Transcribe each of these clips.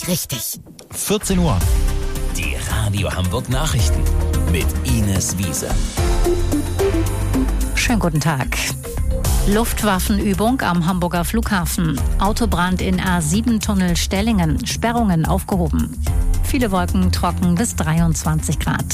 richtig. 14 Uhr. Die Radio Hamburg Nachrichten mit Ines Wiese. Schönen guten Tag. Luftwaffenübung am Hamburger Flughafen. Autobrand in A7-Tunnel Stellingen. Sperrungen aufgehoben. Viele Wolken, trocken bis 23 Grad.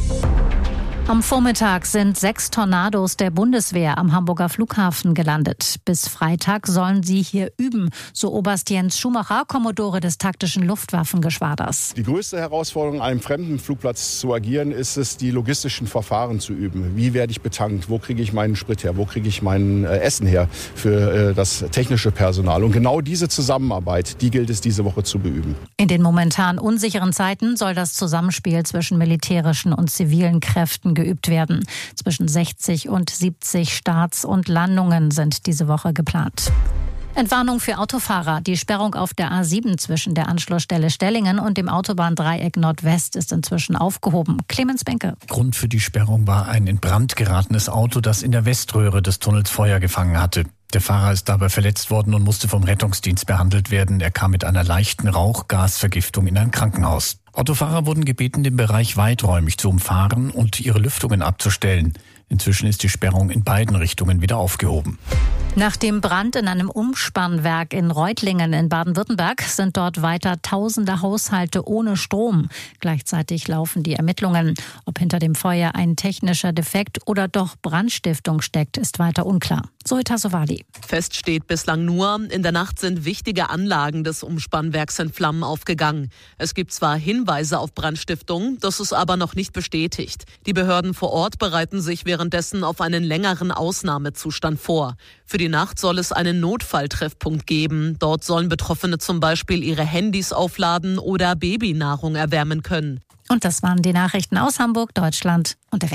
Am Vormittag sind 6 Tornados der Bundeswehr am Hamburger Flughafen gelandet. Bis Freitag sollen sie hier üben, so Oberst Jens Schumacher, Kommodore des taktischen Luftwaffengeschwaders. Die größte Herausforderung, an einem fremden Flugplatz zu agieren, ist es, die logistischen Verfahren zu üben. Wie werde ich betankt? Wo kriege ich meinen Sprit her? Wo kriege ich mein Essen her für das technische Personal? Und genau diese Zusammenarbeit, die gilt es diese Woche zu beüben. In den momentan unsicheren Zeiten soll das Zusammenspiel zwischen militärischen und zivilen Kräften geübt werden. Zwischen 60 und 70 Starts und Landungen sind diese Woche geplant. Entwarnung für Autofahrer. Die Sperrung auf der A7 zwischen der Anschlussstelle Stellingen und dem Autobahndreieck Nordwest ist inzwischen aufgehoben. Clemens Benke. Grund für die Sperrung war ein in Brand geratenes Auto, das in der Weströhre des Tunnels Feuer gefangen hatte. Der Fahrer ist dabei verletzt worden und musste vom Rettungsdienst behandelt werden. Er kam mit einer leichten Rauchgasvergiftung in ein Krankenhaus. Autofahrer wurden gebeten, den Bereich weiträumig zu umfahren und ihre Lüftungen abzustellen. Inzwischen ist die Sperrung in beiden Richtungen wieder aufgehoben. Nach dem Brand in einem Umspannwerk in Reutlingen in Baden-Württemberg sind dort weiter tausende Haushalte ohne Strom. Gleichzeitig laufen die Ermittlungen. Ob hinter dem Feuer ein technischer Defekt oder doch Brandstiftung steckt, ist weiter unklar. Zoe Tassovali. Fest steht bislang nur, in der Nacht sind wichtige Anlagen des Umspannwerks in Flammen aufgegangen. Es gibt zwar Hinweise auf Brandstiftung, das ist aber noch nicht bestätigt. Die Behörden vor Ort bereiten sich währenddessen auf einen längeren Ausnahmezustand vor. Für die Nacht soll es einen Notfalltreffpunkt geben. Dort sollen Betroffene zum Beispiel ihre Handys aufladen oder Babynahrung erwärmen können. Und das waren die Nachrichten aus Hamburg, Deutschland und der Welt.